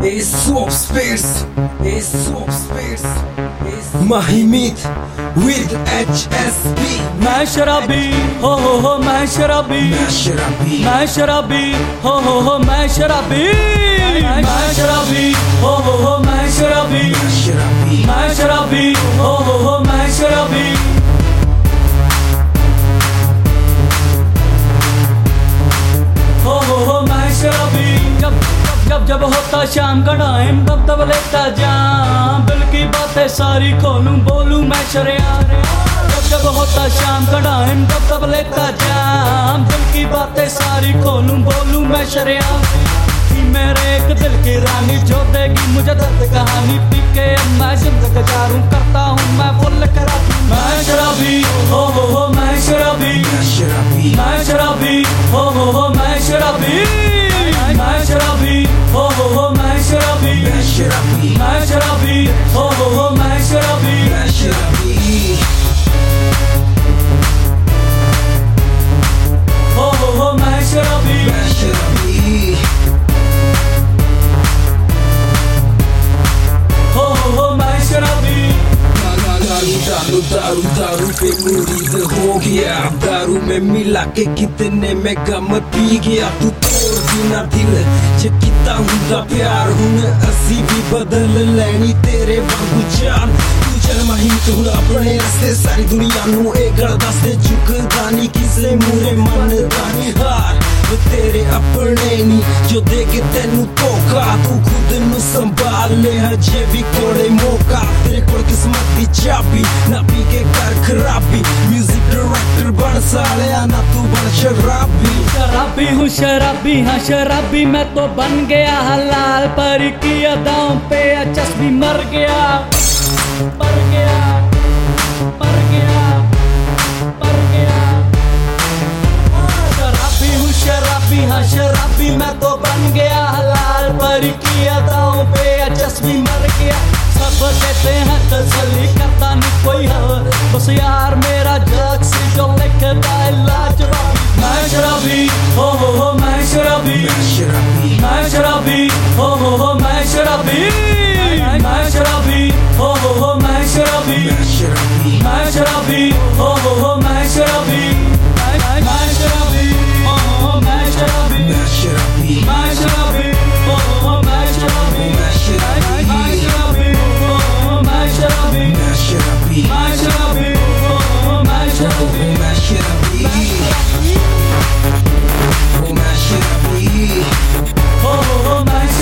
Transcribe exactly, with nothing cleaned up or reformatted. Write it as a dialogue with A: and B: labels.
A: Ace of Space, Ace of Space, Mahimit with H S B.
B: मैं शराबी हो हो हो मैं शराबी
A: मैं शराबी
B: मैं शराबी हो हो हो मैं शराबी मैं शराबी हो हो हो मैं शराबी
A: मैं शराबी
B: मैं शराबी हो हो हो मैं शराबी हो हो हो मैं शराबी जब जब जब होता शाम का टाइम तब तब लेता जाम दिल की बातें सारी खोलूं बोलूं मैं शरेआम जब जब होता शाम का टाइम तब तब लेता जाम दिल की बातें सारी खोलूं बोलूं मैं शरेआम कि मेरे एक दिल की रानी जो देगी मुझे दर्द कहानी पी के मैं जिंदगी गुजारूं करता हूं मैं फुल करा मैं शराबी हो हो हो मैं शराबी
A: मैं शराबी
B: मैं शराबी हो हो हो मैं शराबी मैं शराबी हो हो हो मैं शराबी
A: मैं शराबी
B: मैं शराबी हो हो हो मैं शराबी
A: मैं शराबी
B: हो हो हो मैं शराबी
A: मैं शराबी
B: हो हो हो मैं शराबी
A: दारू दारू दारू दारू पे मुरीद हो गया दारू में मिला के कितने में गम पी गया तू तोड़ बिना दिल जे किता हुंदा प्यार हुन असी भी बदल लेनी तेरे वांगू जान तू जन्म ही तू अपने रस्ते सारी दुनिया नू ए गलदा से झुकदा नहीं किसे मूरे मनदा नहीं हार तेरे अपने नी जो देगे तेनू धोखा तू खुद नू संभाल ले हजे भी कोड़े मौका तेरे कोल किस्मत दी चाबी ना पी के कर खराबी म्यूजिक डायरेक्टर बन सालिया ना तू बन शराबी
B: शराबी हूँ शराबी हाँ शराबी मैं तो बन गया हलाल पर की अदाओं पे चस्बी मर गया मर गया मर गया मर गया शराबी हूँ शराबी हाँ शराबी मैं तो बन गया हलाल पर की अदाओं पे चस्बी मर गया सब कहते हैं तसल्ली करता नहीं कोई है बस यार मेरा जग से जो लिखता है लाजवाब मैं शराबी हो हो हो